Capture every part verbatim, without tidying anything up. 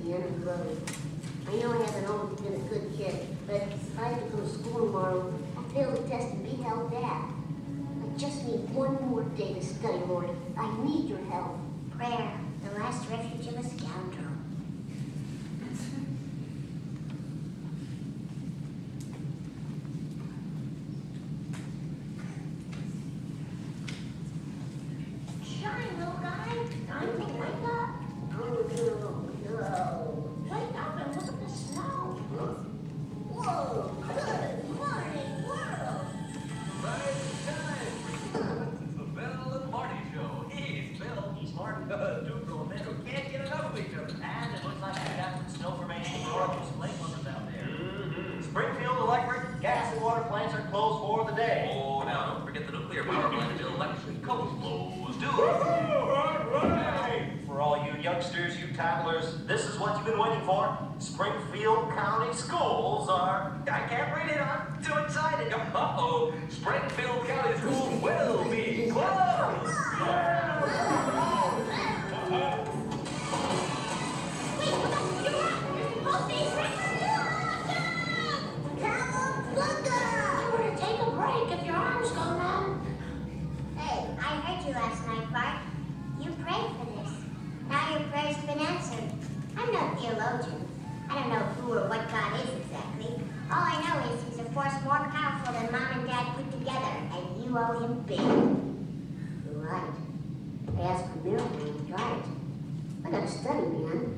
the end of the road. I know I haven't always been a good kid, but if I have to go to school tomorrow, I'll fail the test and be held back. I just need one more day to study, Lord. I need your help. Prayer, the last refuge of a scoundrel. Shine, little guy. Time to wake up. Oh, no, no. Wake up and look at the snow. Whoa, good morning, world. Right time. It's the Bill and Marty Show. He's Bill, he's Marty. Two little men who can't get enough of each other. And it looks like we got some snow formation for all those lake lovers out there. Mm-hmm. Springfield Electric gas and water plants are closed for the day. Oh, now don't forget the nuclear power plant until electric coast closed too. Hey, for all you youngsters, you tattlers, this is what you've been waiting for. Springfield County Schools are... I can't read it, I'm too excited. Uh-oh, Springfield County Schools will be closed. You were to take a break if your arms go numb. Hey, I heard you last night, Bart. You prayed for this. Now your prayer's been answered. I'm no theologian. I don't know who or what God is exactly. All I know is he's a force more powerful than Mom and Dad put together, and you owe him big. You're right. I asked for a miracle and he tried it. I gotta study, man.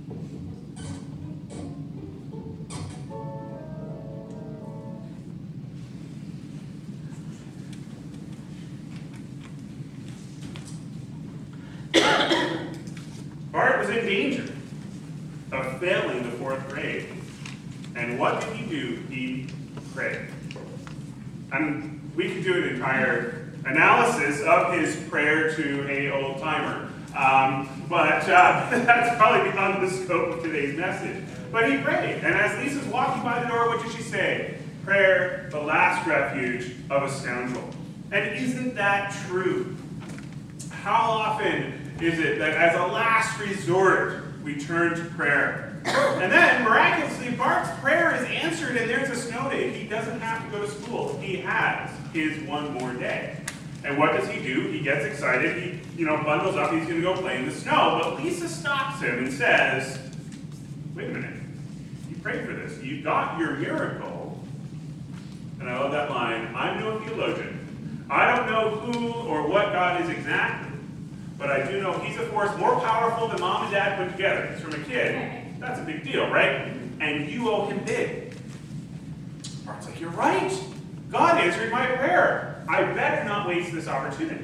Bart was in danger of failing the fourth grade. And what did he do? He prayed. And we could do an entire analysis of his prayer to a old timer. Um, but uh, that's probably beyond the scope of today's message. But he prayed. And as Lisa's walking by the door, what did she say? Prayer, the last refuge of a scoundrel. And isn't that true? How often is it that as a last resort, we turn to prayer? And then, miraculously, Bart's prayer is answered and there's a snow day. He doesn't have to go to school. He has his one more day. And what does he do? He gets excited. He, you know, bundles up. He's going to go play in the snow. But Lisa stops him and says, wait a minute. You prayed for this. You got your miracle. And I love that line. I'm no theologian. I don't know who or what God is exactly. But I do know he's a force more powerful than Mom and Dad put together. He's from a kid. That's a big deal, right? And you owe him big. Bart's like, you're right. God answered my prayer. I better not waste this opportunity.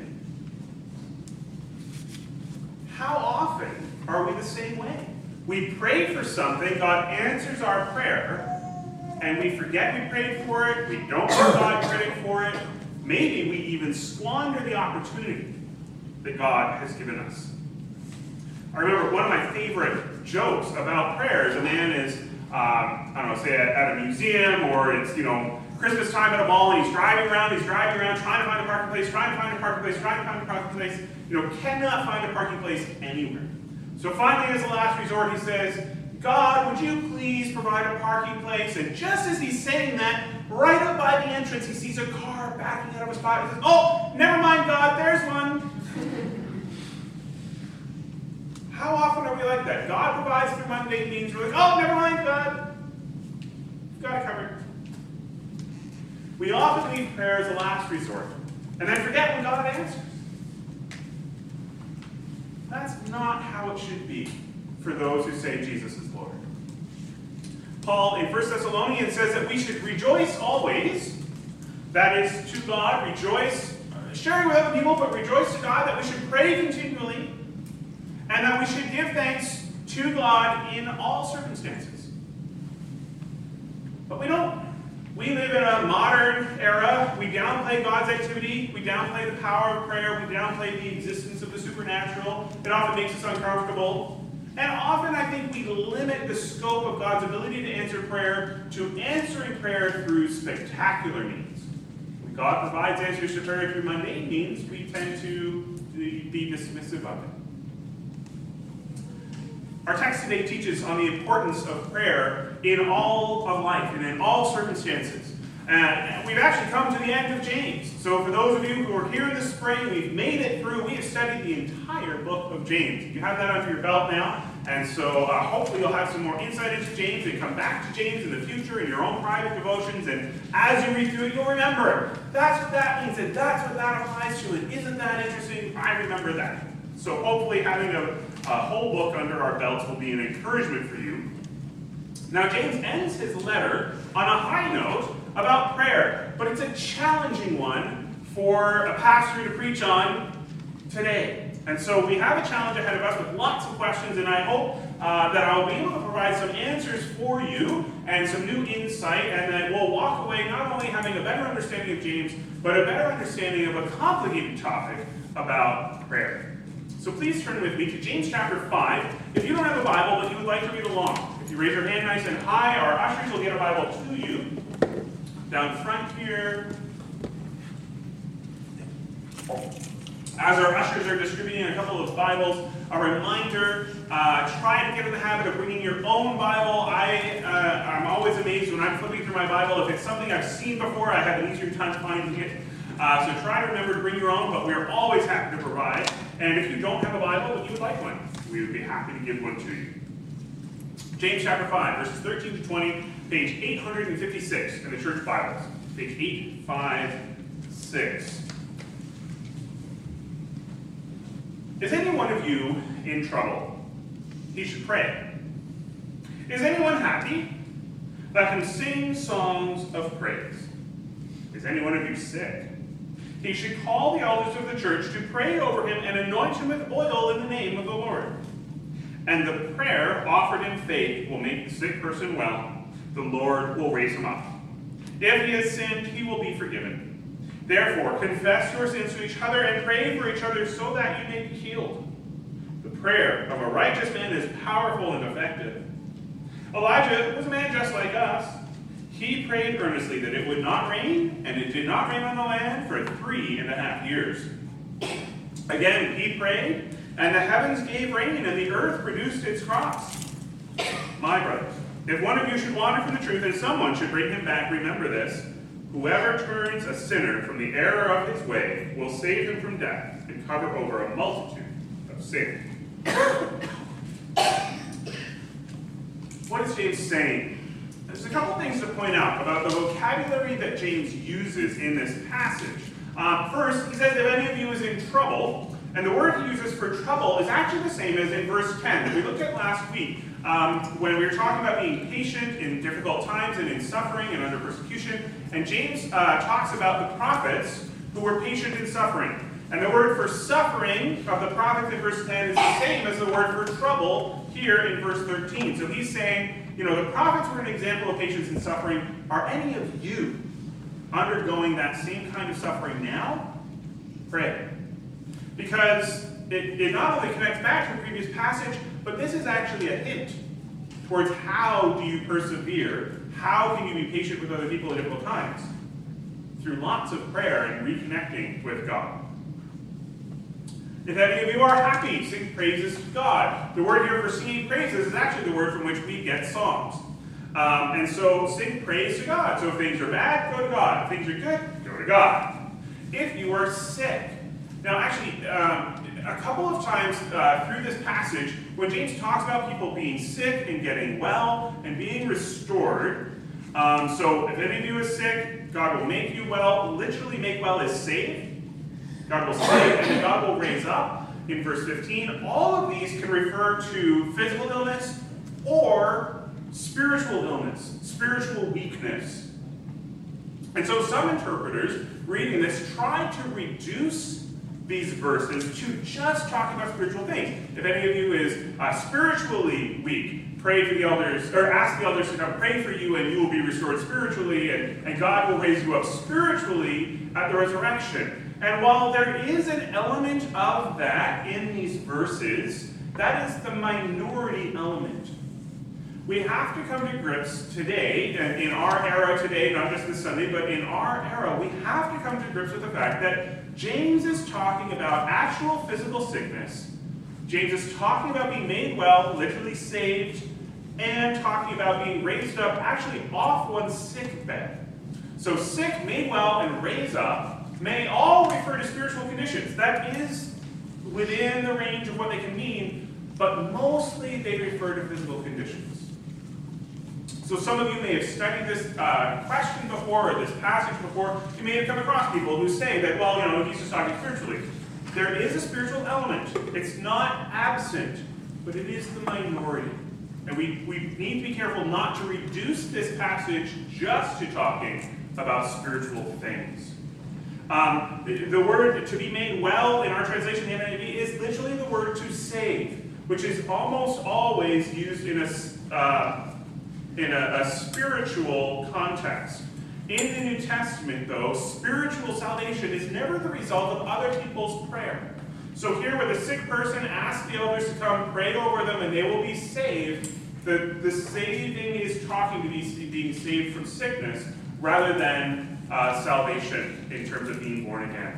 How often are we the same way? We pray for something, God answers our prayer, and we forget we prayed for it, we don't give God credit for it. Maybe we even squander the opportunity that God has given us. I remember one of my favorite jokes about prayer is a man is, um, I don't know, say at, at a museum, or it's, you know, Christmas time at a mall, and he's driving around, he's driving around, trying to find a parking place, trying to find a parking place, trying to find a parking place, you know, cannot find a parking place anywhere. So finally, as a last resort, he says, God, would you please provide a parking place? And just as he's saying that, right up by the entrance, he sees a car backing out of a spot. He says, oh, never mind, God, there's one. How often are we like that? God provides through mundane means. We're like, oh, never mind, God. We've got it covered. We often leave prayer as a last resort, and then forget when God answers. That's not how it should be for those who say Jesus is Lord. Paul in First Thessalonians says that we should rejoice always. That is, to God, rejoice, sharing with other people, but rejoice to God, that we should pray continually, and that we should give thanks to God in all circumstances. But we don't. We live in a modern era. We downplay God's activity. We downplay the power of prayer. We downplay the existence of the supernatural. It often makes us uncomfortable. And often I think we limit the scope of God's ability to answer prayer to answering prayer through spectacular means. When God provides answers to prayer through mundane means, we tend to be dismissive of it. Our text today teaches on the importance of prayer in all of life and in all circumstances. And we've actually come to the end of James. So for those of you who are here this spring, we've made it through. We have studied the entire book of James. You have that under your belt now. And so uh, hopefully you'll have some more insight into James and come back to James in the future in your own private devotions. And as you read through it, you'll remember. That's what that means, and that's what that applies to. And isn't that interesting? I remember that. So hopefully having a, a whole book under our belts will be an encouragement for you. Now James ends his letter on a high note about prayer, but it's a challenging one for a pastor to preach on today. And so we have a challenge ahead of us with lots of questions, and I hope uh, that I'll be able to provide some answers for you and some new insight, and that we'll walk away not only having a better understanding of James, but a better understanding of a complicated topic about prayer. So please turn with me to James chapter five. If you don't have a Bible, but you would like to read along, if you raise your hand nice and high, our ushers will get a Bible to you. Down front here. As our ushers are distributing a couple of Bibles, a reminder, uh, try to get in the habit of bringing your own Bible. I, uh, I'm always amazed when I'm flipping through my Bible. If it's something I've seen before, I have an easier time finding it. Uh, so try to remember to bring your own, but we're always happy to provide. And if you don't have a Bible, but you would like one, we would be happy to give one to you. James chapter five, verses thirteen to twenty, page eight hundred fifty-six in the church Bibles. Page eight fifty-six. Is any one of you in trouble? He should pray. Is anyone happy? Let him sing songs of praise. Is any one of you sick? He should call the elders of the church to pray over him and anoint him with oil in the name of the Lord. And the prayer offered in faith will make the sick person well. The Lord will raise him up. If he has sinned, he will be forgiven. Therefore, confess your sins to each other and pray for each other so that you may be healed. The prayer of a righteous man is powerful and effective. Elijah was a man just like us. He prayed earnestly that it would not rain, and it did not rain on the land for three and a half years. Again, he prayed, and the heavens gave rain, and the earth produced its crops. My brothers, if one of you should wander from the truth, and someone should bring him back, remember this. Whoever turns a sinner from the error of his way will save him from death and cover over a multitude of sins. What is James saying? There's a couple things to point out about the vocabulary that James uses in this passage. Uh, first, he says if any of you is in trouble, and the word he uses for trouble is actually the same as in verse ten that we looked at last week um, when we were talking about being patient in difficult times and in suffering and under persecution. And James uh, talks about the prophets who were patient in suffering. And the word for suffering of the prophets in verse ten is the same as the word for trouble here in verse thirteen. So he's saying, you know, the prophets were an example of patience in suffering. Are any of you undergoing that same kind of suffering now? Pray. Because it, it not only connects back to the previous passage, but this is actually a hint towards how do you persevere? How can you be patient with other people in difficult times? Through lots of prayer and reconnecting with God. If any of you are happy, sing praises to God. The word here for singing praises is actually the word from which we get songs. Um, and so sing praise to God. So if things are bad, go to God. If things are good, go to God. If you are sick. Now actually, um, a couple of times uh, through this passage, when James talks about people being sick and getting well and being restored, um, so if any of you is sick, God will make you well. Literally make well is save. God will save, and then God will raise up in verse fifteen. All of these can refer to physical illness or spiritual illness, spiritual weakness. And so some interpreters reading this try to reduce these verses to just talking about spiritual things. If any of you is uh, spiritually weak, pray for the elders, or ask the elders to come pray for you, and you will be restored spiritually, and, and God will raise you up spiritually at the resurrection. And while there is an element of that in these verses, that is the minority element. We have to come to grips today, and in our era today, not just this Sunday, but in our era, we have to come to grips with the fact that James is talking about actual physical sickness James is talking about being made well, literally saved, and talking about being raised up, actually off one's sick bed. So sick, made well, and raised up may all refer to spiritual conditions. That is within the range of what they can mean, but mostly they refer to physical conditions. So some of you may have studied this uh, question before, or this passage before. You may have come across people who say that, well, you know, he's just talking spiritually. There is a spiritual element. It's not absent, but it is the minority. And we, we need to be careful not to reduce this passage just to talking about spiritual things. Um, the, the word to be made well in our translation, the N I V, is literally the word to save, which is almost always used in a, uh, in a, a spiritual context. In the New Testament, though, spiritual salvation is never the result of other people's prayer. So here, where the sick person asks the elders to come pray over them and they will be saved, the, the saving is talking to be being saved from sickness rather than uh, salvation in terms of being born again.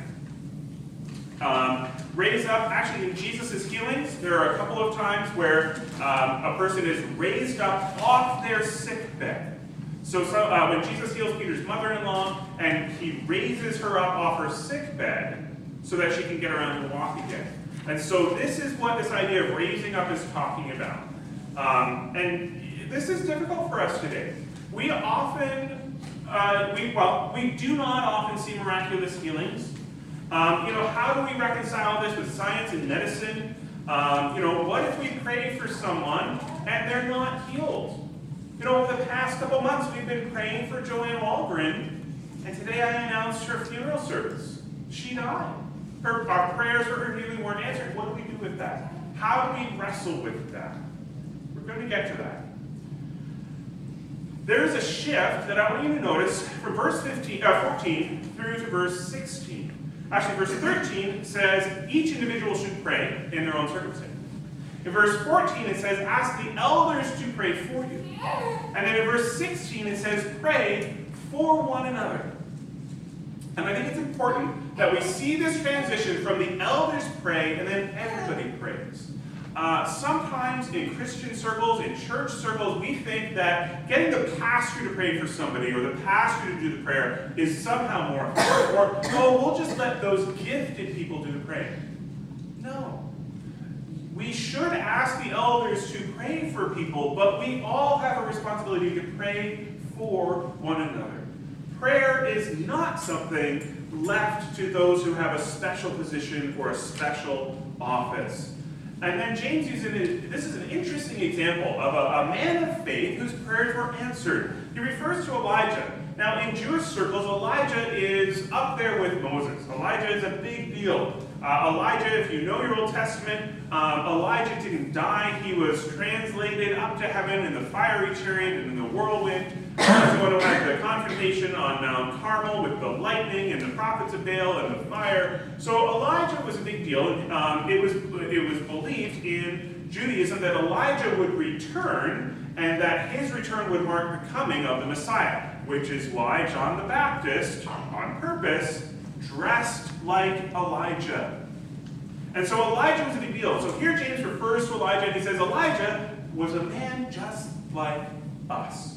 Um, raise up, actually in Jesus' healings, there are a couple of times where um, a person is raised up off their sick bed. So, so uh, when Jesus heals Peter's mother-in-law, and he raises her up off her sick bed so that she can get around and walk again. And so this is what this idea of raising up is talking about. Um, and this is difficult for us today. We often, uh, we well, we do not often see miraculous healings. Um, you know, how do we reconcile this with science and medicine? Um, you know, what if we pray for someone and they're not healed? You know, over the past couple months, we've been praying for Joanne Walgren, and today I announced her funeral service. She died. Her, our prayers for her healing weren't answered. What do we do with that? How do we wrestle with that? We're going to get to that. There's a shift that I want you to notice from verse fifteen, uh, fourteen through to verse sixteen. Actually, verse thirteen says each individual should pray in their own circumstance. In verse fourteen, it says, ask the elders to pray for you. And then in verse sixteen, it says, pray for one another. And I think it's important that we see this transition from the elders pray and then everybody prays. Uh, sometimes in Christian circles, in church circles, we think that getting the pastor to pray for somebody or the pastor to do the prayer is somehow more important. Or, oh, we'll just let those gifted people do the praying. No. We should ask the elders to pray for people, but we all have a responsibility to pray for one another. Prayer is not something left to those who have a special position or a special office. And then James uses it, this is an interesting example of a, a man of faith whose prayers were answered. He refers to Elijah. Now, in Jewish circles, Elijah is up there with Moses. Elijah is a big deal. Uh, Elijah, if you know your Old Testament, um, Elijah didn't die. He was translated up to heaven in the fiery chariot and in the whirlwind. That's what had the confrontation on Mount Carmel with the lightning and the prophets of Baal and the fire. So Elijah was a big deal. Um, it was it was believed in Judaism that Elijah would return and that his return would mark the coming of the Messiah, which is why John the Baptist, on purpose, dressed like Elijah. And so Elijah was a big deal. So here James refers to Elijah and he says Elijah was a man just like us.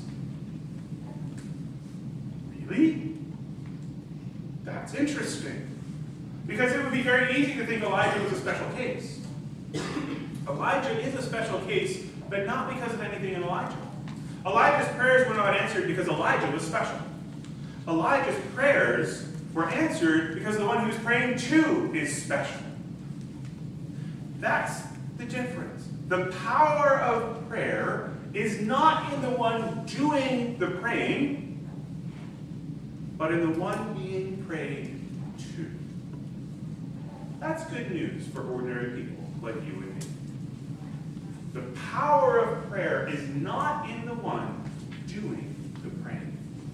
Really? That's interesting. Because it would be very easy to think Elijah was a special case. Elijah is a special case, but not because of anything in Elijah. Elijah's prayers were not answered because Elijah was special. Elijah's prayers were answered because the one he was praying to is special. That's the difference. The power of prayer is not in the one doing the praying, but in the one being prayed to. That's good news for ordinary people like you and me. The power of prayer is not in the one doing the praying.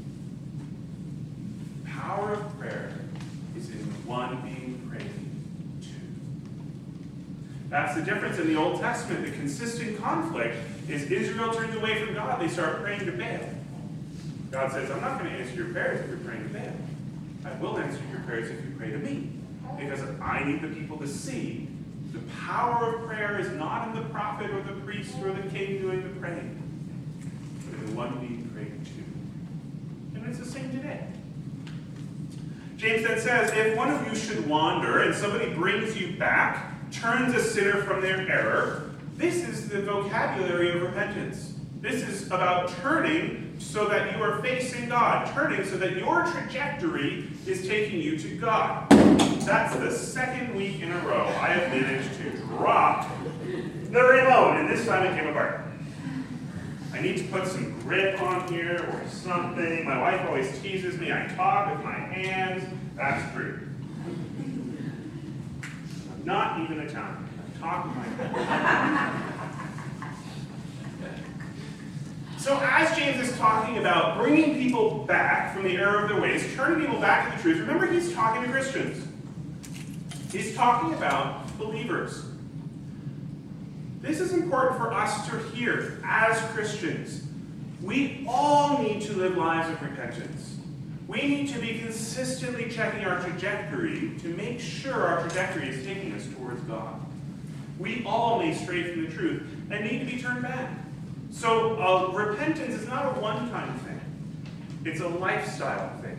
The power of prayer is in the one being prayed to. That's the difference in the Old Testament. The consistent conflict is Israel turns away from God. They start praying to Baal. God says, I'm not going to answer your prayers if you're praying to Baal. I will answer your prayers if you pray to me. Because I need the people to see The power of prayer is not in the prophet or the priest or the king doing the praying, but in the one being prayed to. And it's the same today. James then says, if one of you should wander and somebody brings you back, turns a sinner from their error, this is the vocabulary of repentance. This is about turning so that you are facing God, turning so that your trajectory is taking you to God. That's the second week in a row I have managed to drop the remote, and this time it came apart. I need to put some grip on here or something. My wife always teases me. I talk with my hands. That's true. I'm not even Italian. I talk with my hands. So as James is talking about bringing people back from the error of their ways, turning people back to the truth, remember he's talking to Christians. He's talking about believers. This is important for us to hear as Christians. We all need to live lives of repentance. We need to be consistently checking our trajectory to make sure our trajectory is taking us towards God. We all may stray from the truth and need to be turned back. So uh, repentance is not a one-time thing. It's a lifestyle thing.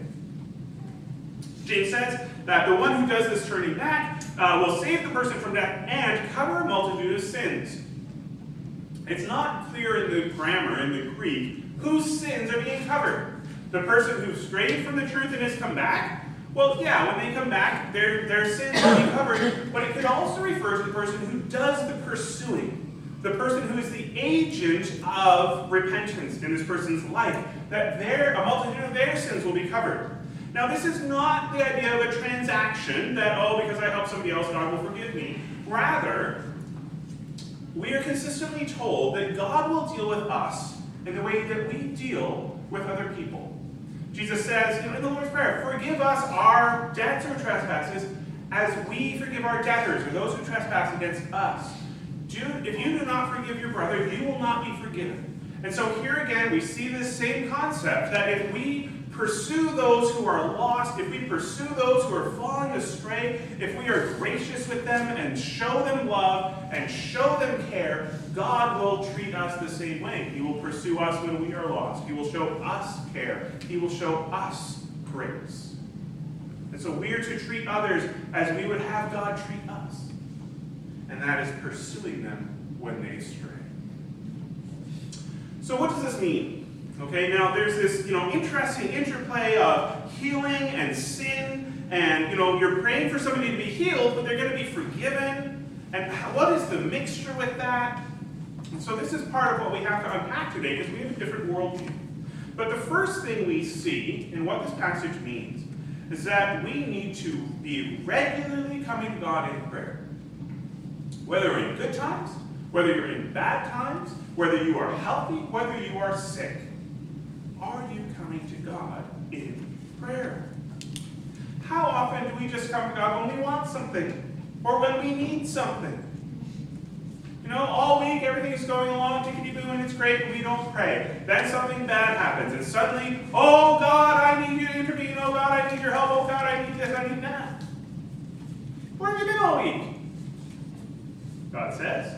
James says that the one who does this turning back uh, will save the person from death and cover a multitude of sins. It's not clear in the grammar, in the Greek, whose sins are being covered. The person who strayed from the truth and has come back? Well, yeah, when they come back, their, their sins will be covered, but it could also refer to the person who does the pursuing. The person who is the agent of repentance in this person's life, that their, a multitude of their sins will be covered. Now, this is not the idea of a transaction that, oh, because I help somebody else, God will forgive me. Rather, we are consistently told that God will deal with us in the way that we deal with other people. Jesus says in the Lord's Prayer, forgive us our debts or trespasses as we forgive our debtors or those who trespass against us. Do, if you do not forgive your brother, you will not be forgiven. And so here again, we see this same concept that if we pursue those who are lost, if we pursue those who are falling astray, if we are gracious with them and show them love and show them care, God will treat us the same way. He will pursue us when we are lost. He will show us care. He will show us grace. And so we are to treat others as we would have God treat us. And that is pursuing them when they stray. So what does this mean? Okay, now there's this, you know, interesting interplay of healing and sin, and, you know, you're praying for somebody to be healed, but they're going to be forgiven. And what is the mixture with that? And so this is part of what we have to unpack today, because we have a different worldview. But the first thing we see in what this passage means is that we need to be regularly coming to God in prayer. Whether you're in good times, whether you're in bad times, whether you are healthy, whether you are sick. Are you coming to God in prayer? How often do we just come to God when we want something? Or when we need something? You know, all week everything is going along, tickety-boo, and it's great, and we don't pray. Then something bad happens, and suddenly, oh God, I need you to intervene. Oh God, I need your help. Oh God, I need this, I need that. Where have you been all week? God says.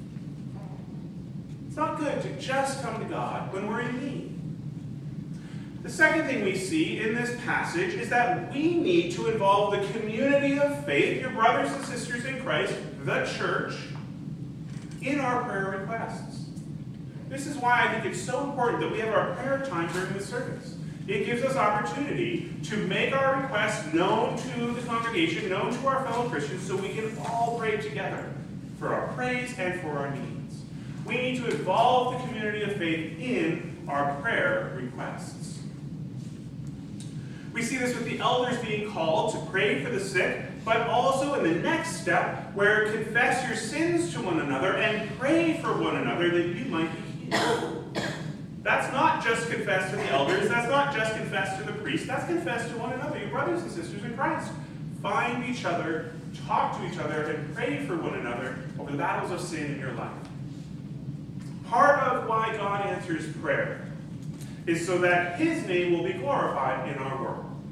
It's not good to just come to God when we're in need. The second thing we see in this passage is that we need to involve the community of faith, your brothers and sisters in Christ, the church, in our prayer requests. This is why I think it's so important that we have our prayer time during the service. It gives us opportunity to make our requests known to the congregation, known to our fellow Christians, so we can all pray together for our praise and for our needs. We need to involve the community of faith in our prayer requests. We see this with the elders being called to pray for the sick, but also in the next step, where confess your sins to one another and pray for one another that you might be healed. That's not just confess to the elders, that's not just confess to the priest, that's confess to one another, your brothers and sisters in Christ. Find each other, talk to each other, and pray for one another over the battles of sin in your life. Part of why God answers prayer is so that his name will be glorified in our world.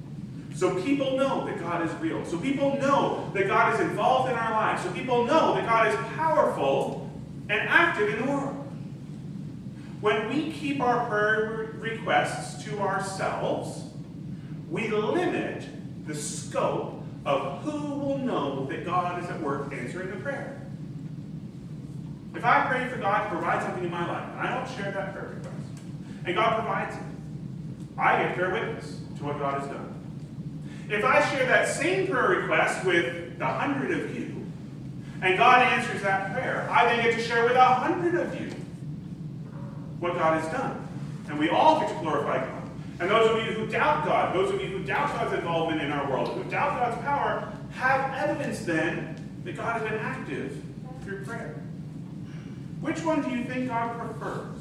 So people know that God is real. So people know that God is involved in our lives. So people know that God is powerful and active in the world. When we keep our prayer requests to ourselves, we limit the scope of who will know that God is at work answering the prayer. If I pray for God to provide something in my life, and I don't share that prayer request, and God provides it, I get to bear witness to what God has done. If I share that same prayer request with the hundred of you, and God answers that prayer, I then get to share with a hundred of you what God has done. And we all get to glorify God. And those of you who doubt God, those of you who doubt God's involvement in our world, who doubt God's power, have evidence then that God has been active through prayer. Which one do you think God prefers?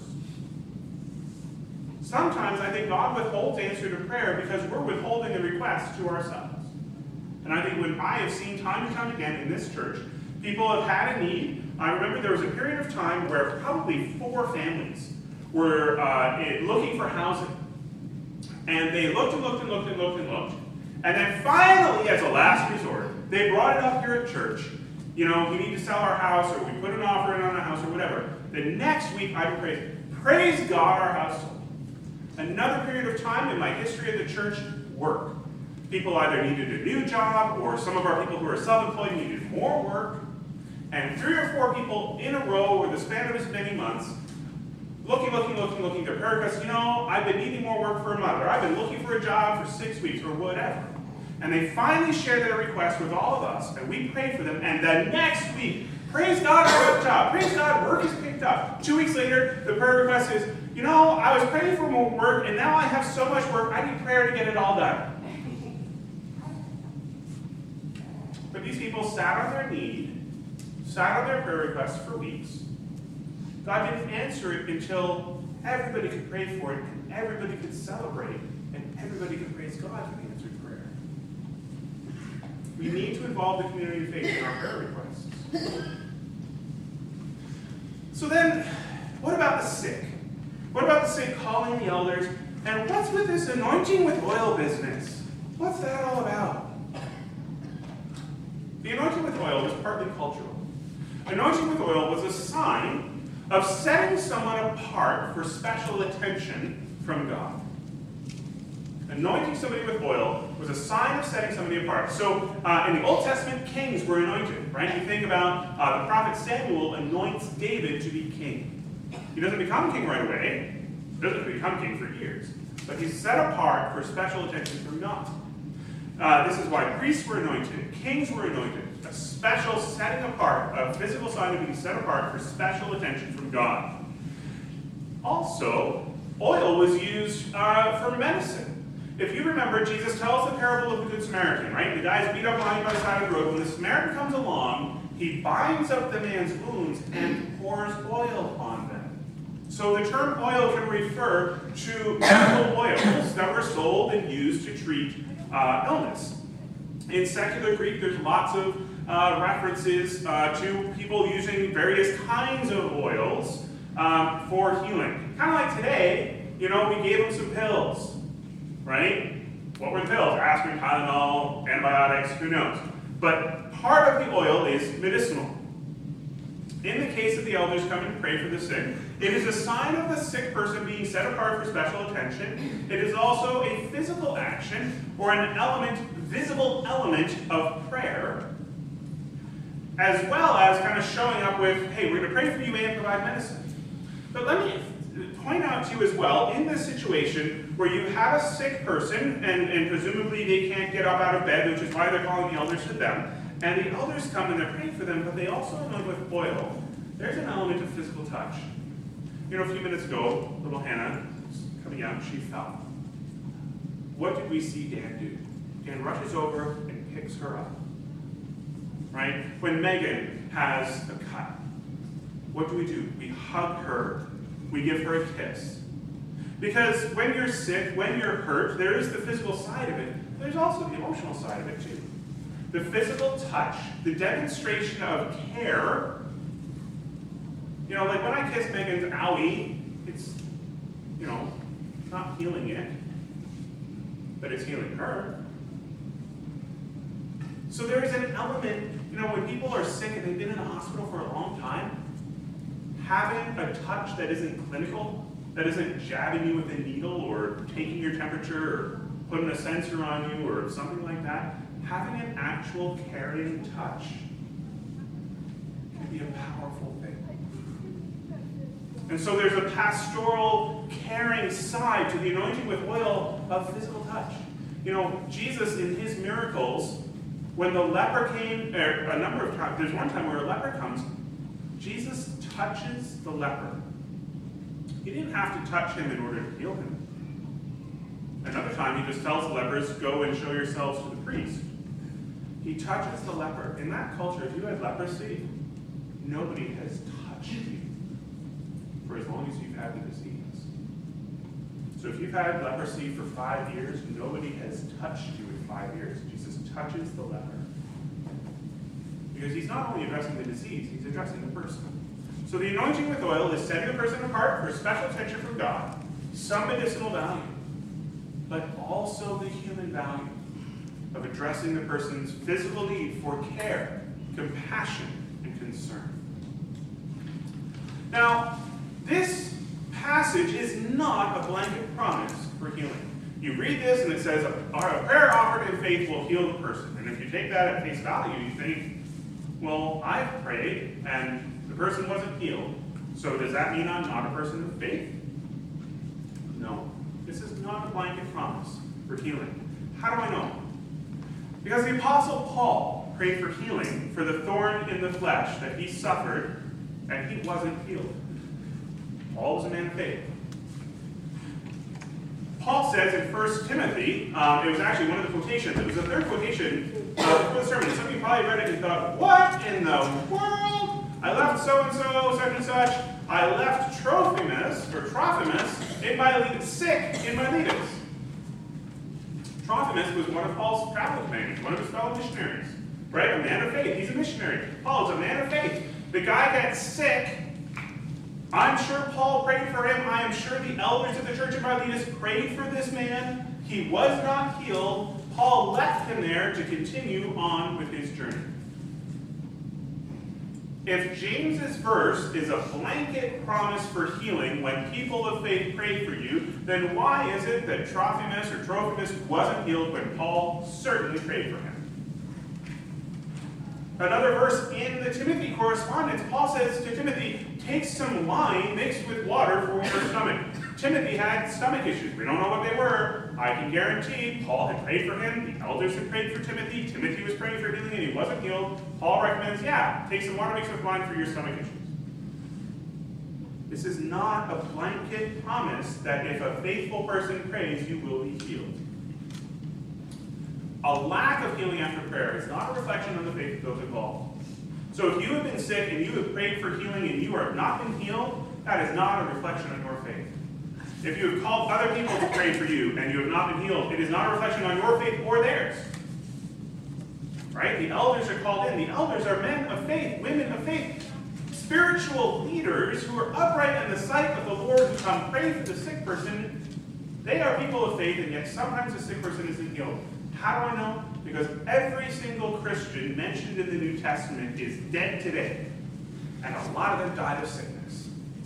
Sometimes I think God withholds answer to prayer because we're withholding the request to ourselves. And I think when I have seen time and time again in this church, people have had a need. I remember there was a period of time where probably four families were uh, looking for housing. And they looked and looked and looked and looked and looked. And then finally, as a last resort, they brought it up here at church. You know, we need to sell our house, or we put an offer in on a house, or whatever. The next week, I would praise, praise God, our house sold. Another period of time in my history of the church, work. People either needed a new job, or some of our people who are self-employed needed more work. And three or four people in a row, over the span of as many months, looking, looking, looking, looking, their prayer requests, you know, I've been needing more work for a month, or I've been looking for a job for six weeks, or whatever. And they finally share their request with all of us, and we pray for them, and the next week, praise God for a job, praise God, work is picked up. Two weeks later, the prayer request is, you know, I was praying for more work, and now I have so much work, I need prayer to get it all done. But these people sat on their need, sat on their prayer requests for weeks. God didn't answer it until everybody could pray for it, and everybody could celebrate, and everybody could praise God for the answered prayer. We need to involve the community of faith in our prayer requests. So then, what about the sick? What about the sick calling the elders? And what's with this anointing with oil business? What's that all about? The anointing with oil was partly cultural. Anointing with oil was a sign of setting someone apart for special attention from God. Anointing somebody with oil was a sign of setting somebody apart. So uh, in the Old Testament, kings were anointed, right? You think about uh, the prophet Samuel anoints David to be king. He doesn't become king right away. He doesn't become king for years. But he's set apart for special attention from God. Uh, this is why priests were anointed, kings were anointed. A special setting apart, a physical sign of being set apart for special attention from God. Also, oil was used uh, for medicine. If you remember, Jesus tells the parable of the Good Samaritan, right? The guy's beat up lying by the side of the road. When the Samaritan comes along, he binds up the man's wounds and pours oil on them. So the term oil can refer to medical oils that were sold and used to treat uh, illness. In secular Greek, there's lots of uh, references uh, to people using various kinds of oils um, for healing. Kind of like today, you know, we gave them some pills. Right? What were the pills? Aspirin, Tylenol, antibiotics, who knows? But part of the oil is medicinal. In the case of the elders coming to pray for the sick, it is a sign of the sick person being set apart for special attention. It is also a physical action or an element, visible element of prayer, as well as kind of showing up with, hey, we're going to pray for you and provide medicine. But let me point out to you as well, in this situation where you have a sick person, and, and presumably they can't get up out of bed, which is why they're calling the elders to them, and the elders come and they're praying for them, but they also anoint with oil, there's an element of physical touch. You know, a few minutes ago, little Hannah was coming out, she fell. What did we see Dan do? Dan rushes over and picks her up. Right? When Megan has a cut, what do we do? We hug her. We give her a kiss. Because when you're sick, when you're hurt, there is the physical side of it. There's also the emotional side of it too. The physical touch, the demonstration of care. You know, like when I kiss Megan's owie, it's, you know, not healing it, but it's healing her. So there is an element, you know, when people are sick and they've been in the hospital for a long time, having a touch that isn't clinical, that isn't jabbing you with a needle or taking your temperature or putting a sensor on you or something like that, having an actual caring touch can be a powerful thing. And so there's a pastoral, caring side to the anointing with oil of physical touch. You know, Jesus in his miracles, when the leper came, er, a number of times, there's one time where a leper comes, Jesus touches the leper. He didn't have to touch him in order to heal him. Another time, he just tells the lepers, go and show yourselves to the priest. He touches the leper. In that culture, if you had leprosy, nobody has touched you for as long as you've had the disease. So if you've had leprosy for five years, nobody has touched you in five years. Jesus touches the leper. Because he's not only addressing the disease, he's addressing the person. So the anointing with oil is setting the person apart for special attention from God, some medicinal value, but also the human value of addressing the person's physical need for care, compassion, and concern. Now, this passage is not a blanket promise for healing. You read this and it says, a prayer offered in faith will heal the person. And if you take that at face value, you think, well, I've prayed and the person wasn't healed, so does that mean I'm not a person of faith? No. This is not a blanket promise for healing. How do I know? Because the Apostle Paul prayed for healing for the thorn in the flesh that he suffered, and he wasn't healed. Paul was a man of faith. Paul says in First Timothy, um, it was actually one of the quotations, it was the third quotation uh, for the sermon. Some of you probably read it and thought, what in the world? I left so-and-so, such and such. I left Trophimus, or Trophimus, in Miletus, sick in Miletus. Trophimus was one of Paul's travel companions, one of his fellow missionaries. Right? A man of faith. He's a missionary. Paul is a man of faith. The guy gets sick. I'm sure Paul prayed for him. I am sure the elders of the church of Miletus prayed for this man. He was not healed. Paul left him there to continue on with his journey. If James's verse is a blanket promise for healing when people of faith pray for you, then why is it that Trophimus or Trophimus wasn't healed when Paul certainly prayed for him? Another verse in the Timothy correspondence, Paul says to Timothy, take some wine mixed with water for your stomach. Timothy had stomach issues. We don't know what they were. I can guarantee Paul had prayed for him. The elders had prayed for Timothy. Timothy was praying for healing and he wasn't healed. Paul recommends, yeah, take some water mixed with wine for your stomach issues. This is not a blanket promise that if a faithful person prays, you will be healed. A lack of healing after prayer is not a reflection on the faith of those involved. So if you have been sick and you have prayed for healing and you have not been healed, that is not a reflection on your faith. If you have called other people to pray for you and you have not been healed, it is not a reflection on your faith or theirs. Right? The elders are called in. The elders are men of faith, women of faith, spiritual leaders who are upright in the sight of the Lord who come pray for the sick person. They are people of faith, and yet sometimes the sick person isn't healed. How do I know? Because every single Christian mentioned in the New Testament is dead today. And a lot of them died of sickness.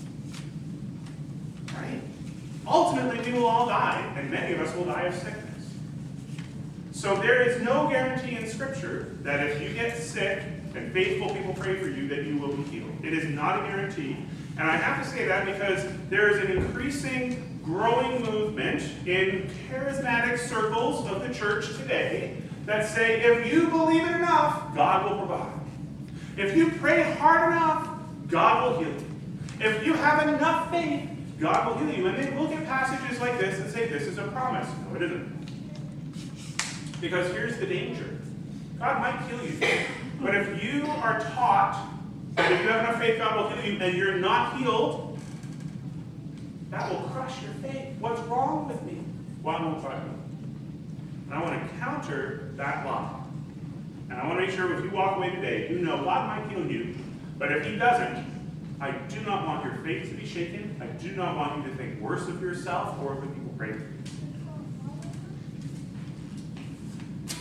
Right? Ultimately, we will all die, and many of us will die of sickness. So there is no guarantee in Scripture that if you get sick and faithful people pray for you, that you will be healed. It is not a guarantee. And I have to say that because there is an increasing growing movement in charismatic circles of the church today that say, if you believe it enough, God will provide. If you pray hard enough, God will heal you. If you have enough faith, God will heal you. And then we'll get passages like this and say, this is a promise. No, it isn't. Because here's the danger. God might heal you. But if you are taught that if you have enough faith, God will heal you, and you're not healed, that will crush your faith. What's wrong with me? Well, I won't talk about it. And I want to counter that lie. And I want to make sure if you walk away today, you know God might heal you. But if he doesn't, I do not want your faith to be shaken. I do not want you to think worse of yourself or of the people pray for you.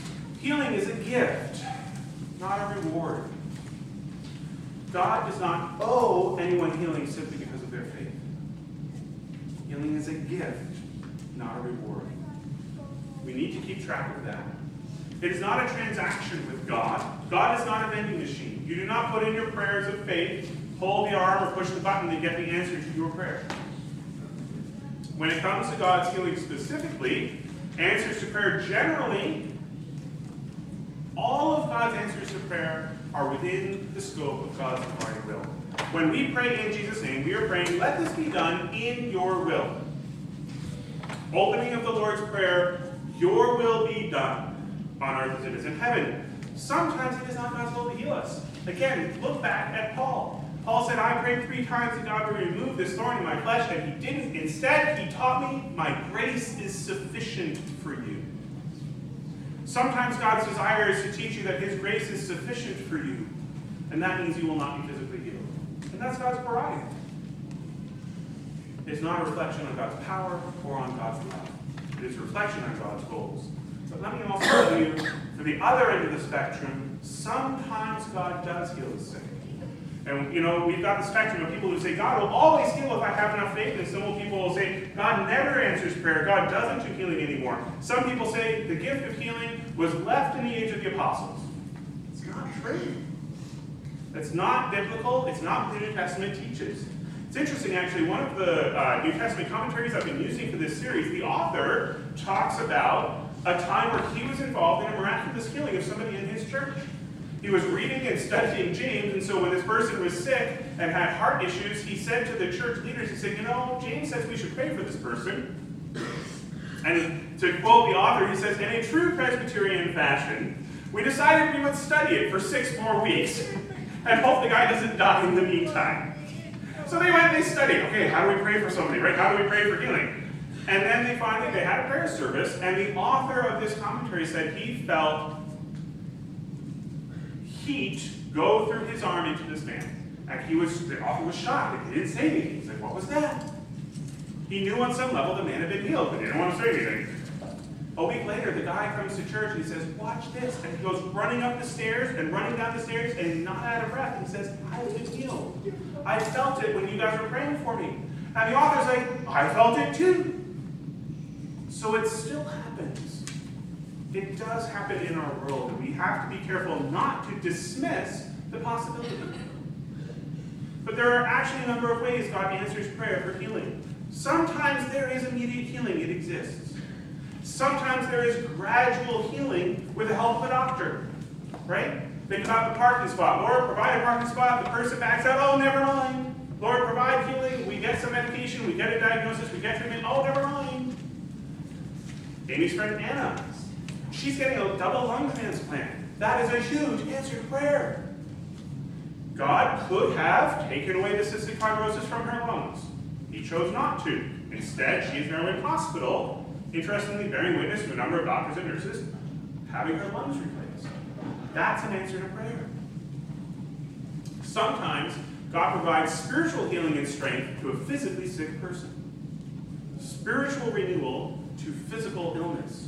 Healing is a gift, not a reward. God does not owe anyone healing simply because of their faith. Healing is a gift, not a reward. We need to keep track of that. It is not a transaction with God. God is not a vending machine. You do not put in your prayers of faith, hold the arm, or push the button to get the answer to your prayer. When it comes to God's healing specifically, answers to prayer generally, all of God's answers to prayer are within the scope of God's divine will. When we pray in Jesus' name, we are praying, let this be done in your will. Opening of the Lord's Prayer, your will be done on earth as it is in heaven. Sometimes it is not God's will to heal us. Again, look back at Paul. Paul said, I prayed three times that God would remove this thorn in my flesh, and he didn't. Instead, he taught me, my grace is sufficient for you. Sometimes God's desire is to teach you that his grace is sufficient for you, and that means you will not be physically healed. And that's God's prerogative. It's not a reflection on God's power or on God's love. It is a reflection on God's goals. But let me also tell you, for the other end of the spectrum, sometimes God does heal the sick. And, you know, we've got the spectrum of people who say, God will always heal if I have enough faith. And some people will say, God never answers prayer. God doesn't do healing anymore. Some people say the gift of healing was left in the age of the apostles. It's not true. It's not biblical. It's not what the New Testament teaches. It's interesting, actually, one of the uh, New Testament commentaries I've been using for this series, the author talks about a time where he was involved in a miraculous healing of somebody in his church. He was reading and studying James, and so when this person was sick and had heart issues, he said to the church leaders, he said, you know, James says we should pray for this person. And to quote the author, he says, in a true Presbyterian fashion, we decided we would study it for six more weeks and hope the guy doesn't die in the meantime. So they went and they studied, okay, how do we pray for somebody, right? How do we pray for healing? And then they finally, they had a prayer service, and the author of this commentary said he felt heat go through his arm into this man. And he was, the author was shocked. He didn't say anything. He said, what was that? He knew on some level the man had been healed, but he didn't want to say anything. A week later, the guy comes to church and he says, watch this. And he goes running up the stairs and running down the stairs and not out of breath. And he says, I was healed. I felt it when you guys were praying for me. And the author's like, I felt it too. So it still happens. It does happen in our world, and we have to be careful not to dismiss the possibility. But there are actually a number of ways God answers prayer for healing. Sometimes there is immediate healing, it exists. Sometimes there is gradual healing with the help of a doctor, right? Think about the parking spot. Lord, provide a parking spot, the person backs out, oh, never mind. Lord, provide healing, we get some medication, we get a diagnosis, we get treatment, oh, never mind. Amy's friend Anna, she's getting a double lung transplant. That is a huge answer to prayer. God could have taken away the cystic fibrosis from her lungs. He chose not to. Instead, she is now in hospital, interestingly bearing witness to a number of doctors and nurses having her lungs replaced. That's an answer to prayer. Sometimes God provides spiritual healing and strength to a physically sick person. Spiritual renewal to physical illness.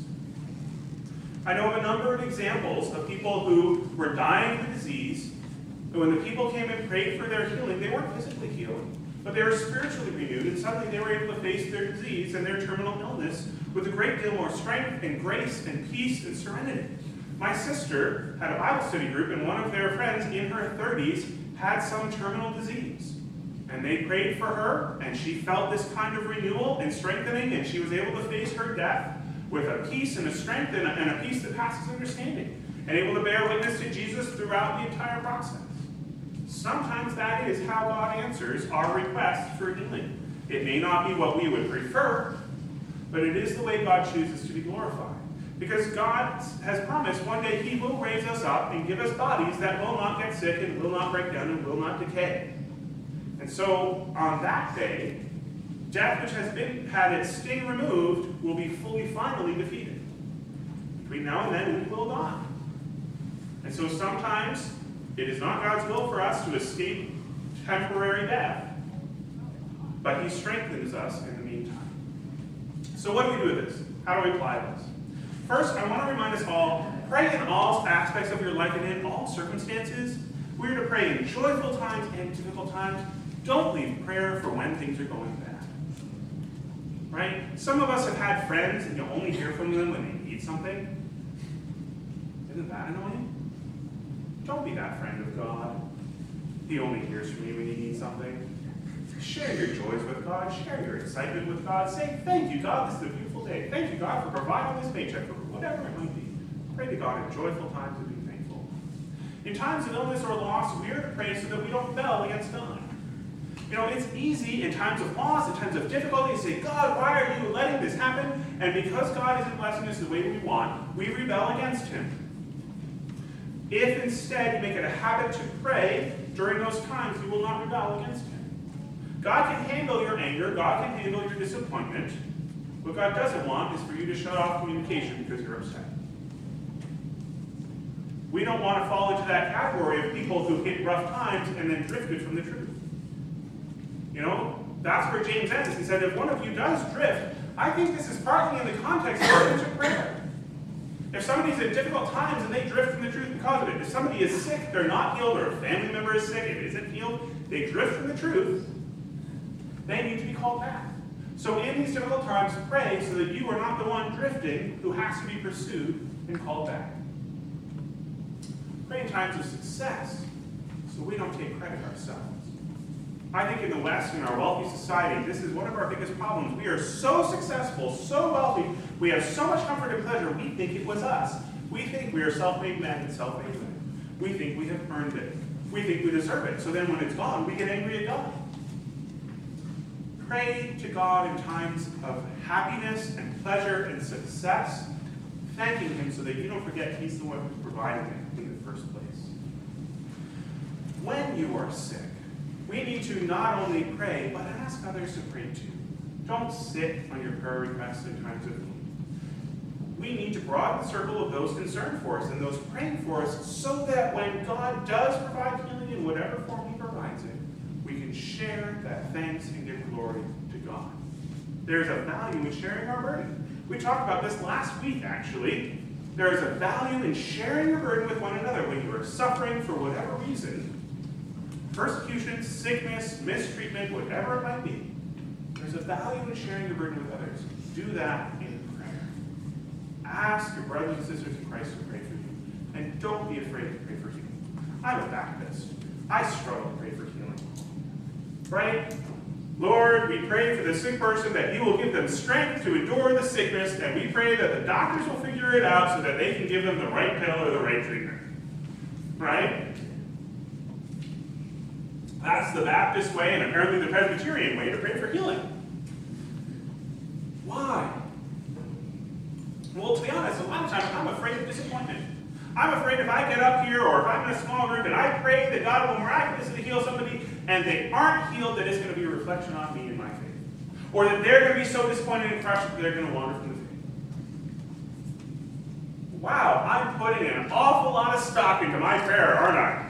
I know of a number of examples of people who were dying of a disease, and when the people came and prayed for their healing, they weren't physically healed, but they were spiritually renewed, and suddenly they were able to face their disease and their terminal illness with a great deal more strength and grace and peace and serenity. My sister had a Bible study group, and one of their friends in her thirties had some terminal disease. And they prayed for her, and she felt this kind of renewal and strengthening, and she was able to face her death with a peace and a strength and a, and a peace that passes understanding, and able to bear witness to Jesus throughout the entire process. Sometimes that is how God answers our request for healing. It may not be what we would prefer, but it is the way God chooses to be glorified. Because God has promised one day he will raise us up and give us bodies that will not get sick and will not break down and will not decay. And so on that day, death which has been had its sting removed will be fully finally defeated. Between now and then we will die. And so sometimes it is not God's will for us to escape temporary death, but he strengthens us in the meantime. So what do we do with this? How do we apply this? First, I want to remind us all pray in all aspects of your life and in all circumstances. We are to pray in joyful times and difficult times. Don't leave prayer for when things are going bad. Right? Some of us have had friends and you only hear from them when they need something. Isn't that annoying? Don't be that friend of God. He only hears from you when you need something. Share your joys with God. Share your excitement with God. Say, thank you, God, this is a beautiful day. Thank you, God, for providing this paycheck for whatever it might be. Pray to God in joyful times and be thankful. In times of illness or loss, we are to pray so that we don't rebel against God. You know, it's easy in times of loss, in times of difficulty, to say, God, why are you letting this happen? And because God isn't blessing us the way we want, we rebel against him. If instead you make it a habit to pray during those times, you will not rebel against him. God can handle your anger. God can handle your disappointment. What God doesn't want is for you to shut off communication because you're upset. We don't want to fall into that category of people who hit rough times and then drifted from the truth. You know, that's where James ends. He said, if one of you does drift, I think this is partly in the context of urgent prayer. If somebody's in difficult times and they drift from the truth because of it, if somebody is sick, they're not healed, or a family member is sick, it isn't healed, they drift from the truth, they need to be called back. So in these difficult times, pray so that you are not the one drifting who has to be pursued and called back. Pray in times of success so we don't take credit ourselves. I think in the West, in our wealthy society, this is one of our biggest problems. We are so successful, so wealthy, we have so much comfort and pleasure, we think it was us. We think we are self-made men and self-made women. We think we have earned it. We think we deserve it. So then when it's gone, we get angry at God. Pray to God in times of happiness and pleasure and success, thanking him so that you don't forget he's the one who provided it in the first place. When you are sick, we need to not only pray, but ask others to pray too. Don't sit on your prayer requests in times of need. We need to broaden the circle of those concerned for us and those praying for us so that when God does provide healing in whatever form he provides it, we can share that thanks and give glory to God. There's a value in sharing our burden. We talked about this last week, actually. There is a value in sharing your burden with one another when you are suffering for whatever reason. Persecution, sickness, mistreatment, whatever it might be. There's a value in sharing your burden with others. Do that in prayer. Ask your brothers and sisters in Christ to pray for you. And don't be afraid to pray for healing. I'm a Baptist. I struggle to pray for healing. Right? Lord, we pray for the sick person that you will give them strength to endure the sickness, and we pray that the doctors will figure it out so that they can give them the right pill or the right treatment. Right? That's the Baptist way and apparently the Presbyterian way to pray for healing. Why? Well, to be honest, a lot of times I'm afraid of disappointment. I'm afraid if I get up here or if I'm in a small group and I pray that God will miraculously heal somebody and they aren't healed, that it's going to be a reflection on me and my faith. Or that they're going to be so disappointed and crushed that they're going to wander from the faith. Wow, I'm putting an awful lot of stock into my prayer, aren't I?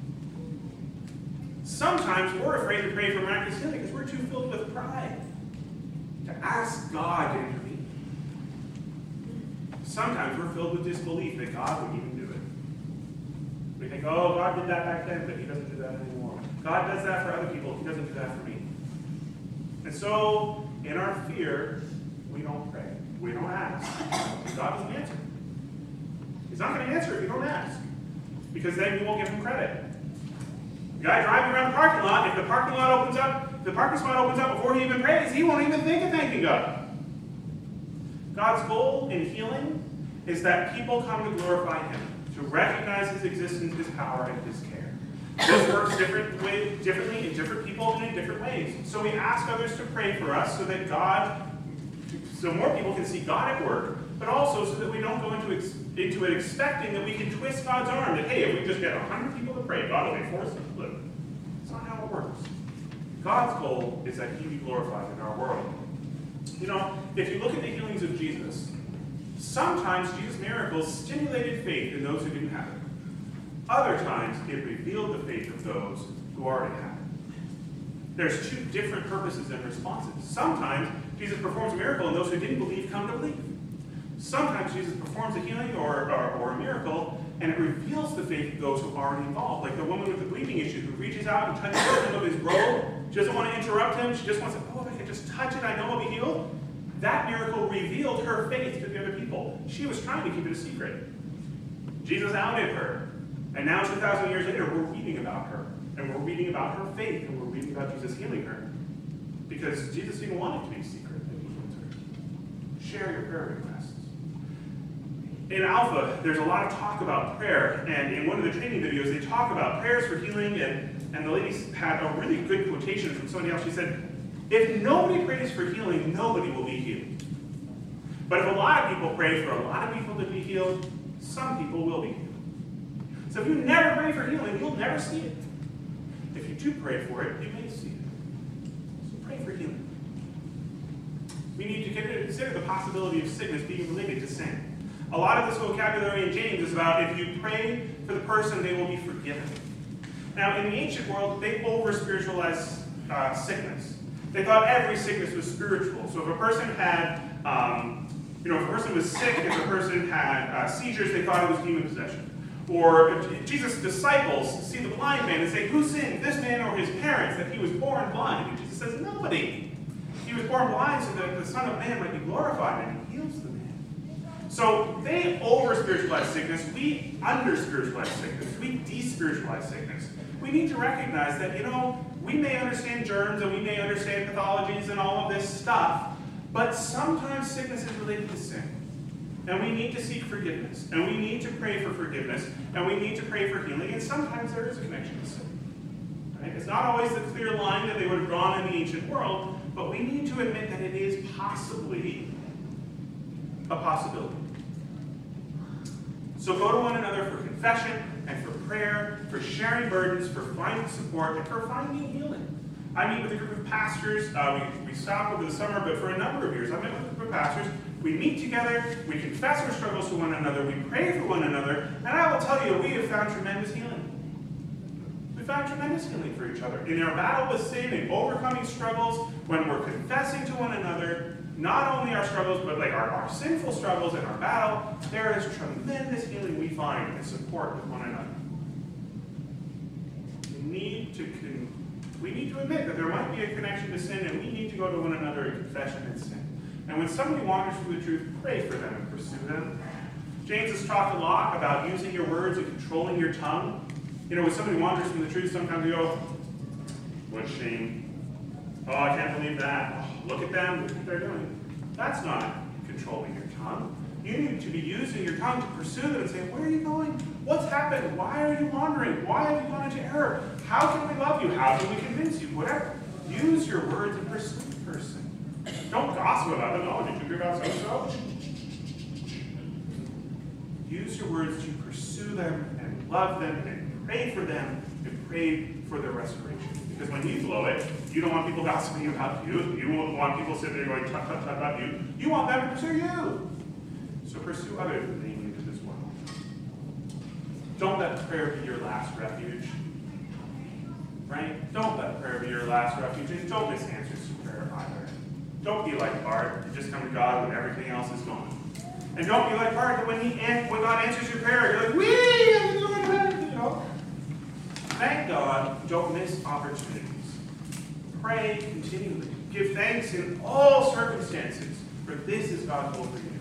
Sometimes we're afraid to pray for miraculous healing because we're too filled with pride to ask God to intervene. Sometimes we're filled with disbelief that God would even do it. We think, oh, God did that back then, but he doesn't do that anymore. God does that for other people, he doesn't do that for me. And so, in our fear, we don't pray. We don't ask. And God doesn't answer. He's not going to answer if you don't ask. Because then you won't give him credit. The guy driving around the parking lot, if the parking lot opens up, if the parking spot opens up before he even prays, he won't even think of thanking God. God's goal in healing is that people come to glorify him, to recognize his existence, his power, and his care. This works different way, differently in different people and in different ways. So we ask others to pray for us so that God, so more people can see God at work, but also so that we don't go into, into it expecting that we can twist God's arm, that, hey, if we just get one hundred people to pray, God will be forced to flip. That's not how it works. God's goal is that he be glorified in our world. You know, if you look at the healings of Jesus, sometimes Jesus' miracles stimulated faith in those who didn't have it. Other times, it revealed the faith of those who already have it. There's two different purposes and responses. Sometimes, Jesus performs a miracle and those who didn't believe come to believe. Sometimes Jesus performs a healing or, or, or a miracle, and it reveals the faith of those who are already involved. Like the woman with the bleeding issue who reaches out and touches the hem of his robe. She doesn't want to interrupt him. She just wants to, oh, if I could just touch it, I know I'll be healed. That miracle revealed her faith to the other people. She was trying to keep it a secret. Jesus outed her. And now two thousand years later, we're reading about her. And we're reading about her faith. And we're reading about Jesus healing her. Because Jesus didn't want it to be a secret that he healed her. Share your prayer requests. In Alpha, there's a lot of talk about prayer. And in one of the training videos, they talk about prayers for healing. And, and the lady had a really good quotation from somebody else. She said, if nobody prays for healing, nobody will be healed. But if a lot of people pray for a lot of people to be healed, some people will be healed. So if you never pray for healing, you'll never see it. If you do pray for it, you may see it. So pray for healing. We need to consider the possibility of sickness being related to sin. A lot of this vocabulary in James is about if you pray for the person, they will be forgiven. Now, in the ancient world, they over-spiritualized uh, sickness. They thought every sickness was spiritual. So if a person had, um, you know, if a person was sick, if a person had uh, seizures, they thought it was demon possession. Or Jesus' disciples see the blind man and say, who sinned, this man or his parents, that he was born blind? And Jesus says, nobody. He was born blind so that the Son of Man might be glorified, and he heals the man. So they over-spiritualize sickness. We under-spiritualize sickness. We de-spiritualize sickness. We need to recognize that, you know, we may understand germs and we may understand pathologies and all of this stuff, but sometimes sickness is related to sin. And we need to seek forgiveness. And we need to pray for forgiveness. And we need to pray for healing. And sometimes there is a connection to sin. Right? It's not always the clear line that they would have drawn in the ancient world, but we need to admit that it is possibly a possibility. So go to one another for confession and for prayer, for sharing burdens, for finding support, and for finding healing. I meet with a group of pastors. Uh, we, we stopped over the summer, but for a number of years, I met with a group of pastors. We meet together, we confess our struggles to one another, we pray for one another, and I will tell you, we have found tremendous healing. We found tremendous healing for each other. In our battle with sin and overcoming struggles, when we're confessing to one another, not only our struggles, but like our, our sinful struggles in our battle, there is tremendous healing we find and support with one another. We need to con- we need to admit that there might be a connection to sin, and we need to go to one another in confession and sin. And when somebody wanders from the truth, pray for them and pursue them. James has talked a lot about using your words and controlling your tongue. You know, when somebody wanders from the truth, sometimes you go, what shame. Oh, I can't believe that. Oh, look at them, look what they're doing. That's not controlling your tongue. You need to be using your tongue to pursue them and say, where are you going? What's happened? Why are you wandering? Why have you gone into error? How can we love you? How can we convince you? Whatever. Use your words and pursue the person. Don't gossip about them. Oh, did you hear about so-and-so? Use your words to pursue them and love them and pray for them and pray for their restoration. Because when you blow it, you don't want people gossiping about you. You won't want people sitting there going, tut, tut, tut about you. You want them to pursue you. So pursue others that they need as well. Don't let prayer be your last refuge. Right? Don't let prayer be your last refuge. And don't miss answers to prayer either. Don't be like Bart and just come to God when everything else is gone. And don't be like Bart that when, he, when God answers your prayer, you're like, wee, I'm doing it, you know. Thank God, don't miss opportunities. Pray continually. Give thanks in all circumstances, for this is God's will for you.